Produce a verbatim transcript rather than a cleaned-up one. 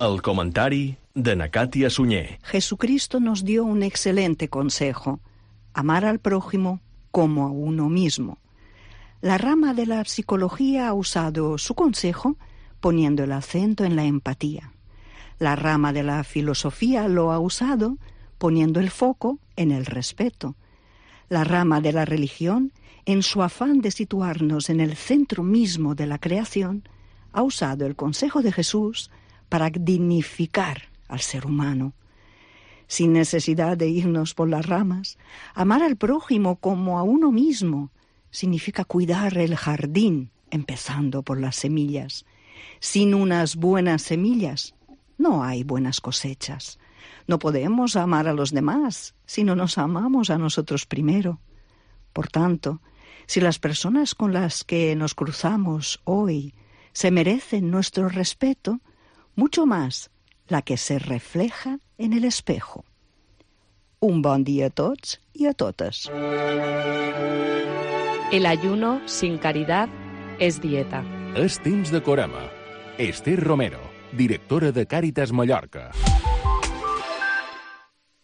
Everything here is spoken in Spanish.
El comentari de na Càtia Sunyer. Jesucristo nos dio un excelente consejo: amar al prójimo como a uno mismo. La rama de la psicología ha usado su consejo poniendo el acento en la empatía. La rama de la filosofía lo ha usado poniendo el foco en el respeto. La rama de la religión, en su afán de situarnos en el centro mismo de la creación, ha usado el consejo de Jesús para dignificar al ser humano. Sin necesidad de irnos por las ramas, amar al prójimo como a uno mismo significa cuidar el jardín, empezando por las semillas. Sin unas buenas semillas, no hay buenas cosechas. No podemos amar a los demás si no nos amamos a nosotros primero. Por tanto, si las personas con las que nos cruzamos hoy se merecen nuestro respeto, mucho más la que se refleja en el espejo. Un bon dia a tots i a totes. El ayuno sin caridad es dieta. És temps de Corama. Esther Romero, directora de Càritas Mallorca.